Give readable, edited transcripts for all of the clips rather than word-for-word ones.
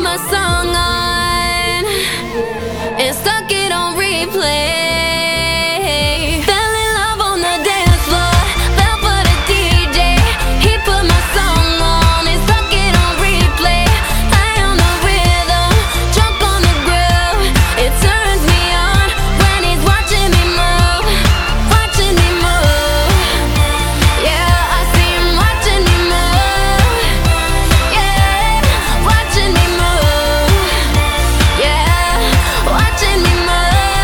my song on and stuck it on replay. Fell in love on the dance floor, fell for the DJ. He put my song on and stuck it on replay. High on the rhythm, drunk on the groove. It turns me on when he's watching me move, watching me move. Yeah, I see him watching me move. Yeah, watching me move. Yeah, watching me move.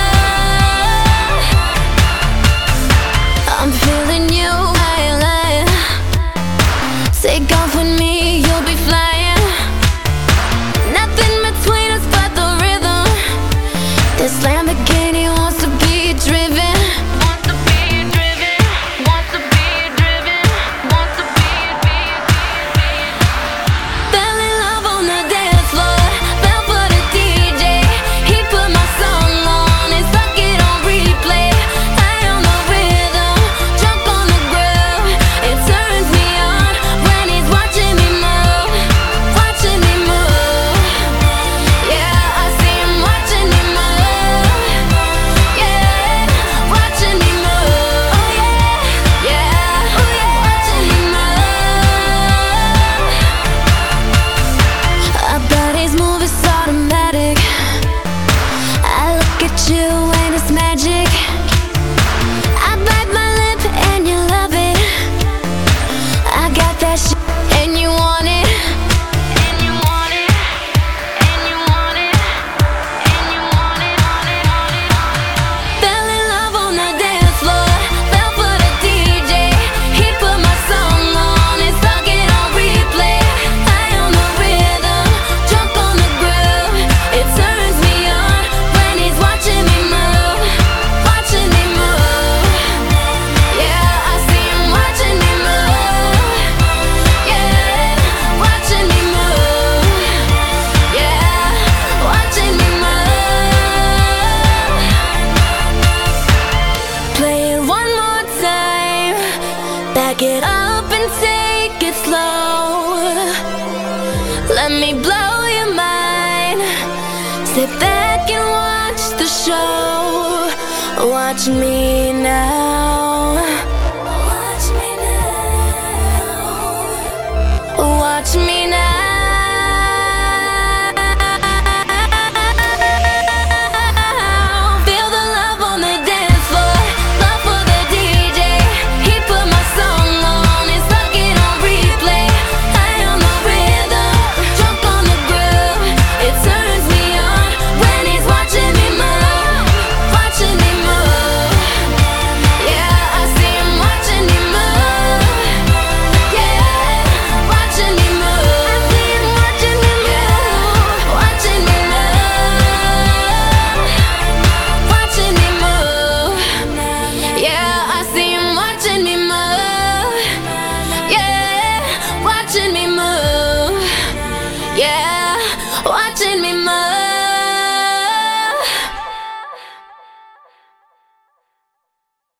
I'm feeling you, highline. Take off with me, you'll be flying. Nothing between us but the rhythm. This Lamborghini wants to be driven. Wants to be driven. Wants to be driven. Wants to be. Fell in love on the dance floor, fell for the DJ. He put my song on and stuck it on replay. High on the rhythm, drunk on the groove. It turns me on when he's watching me move, watching me move. Yeah, I see him watching me move. Yeah, watching me move. Oh yeah, yeah, oh yeah, watching me move. Our bodies move, it's automatic. I look at you and it's magic. I bite my lip and you love it. I got that shit and you want it. And you want it. And you want it. And you want it. Fell in love on the dance floor, fell for the DJ. He put my song on and stuck it on replay. High on the rhythm, drunk on the groove. It turns me on when he's watching me move, watching me move. Yeah, I see him watching me move. Yeah, watching me move. Yeah, watching me move. Play it one more time, back it up and take it slow. Let me blow your mind. Sit back and watch the show. Watch me now.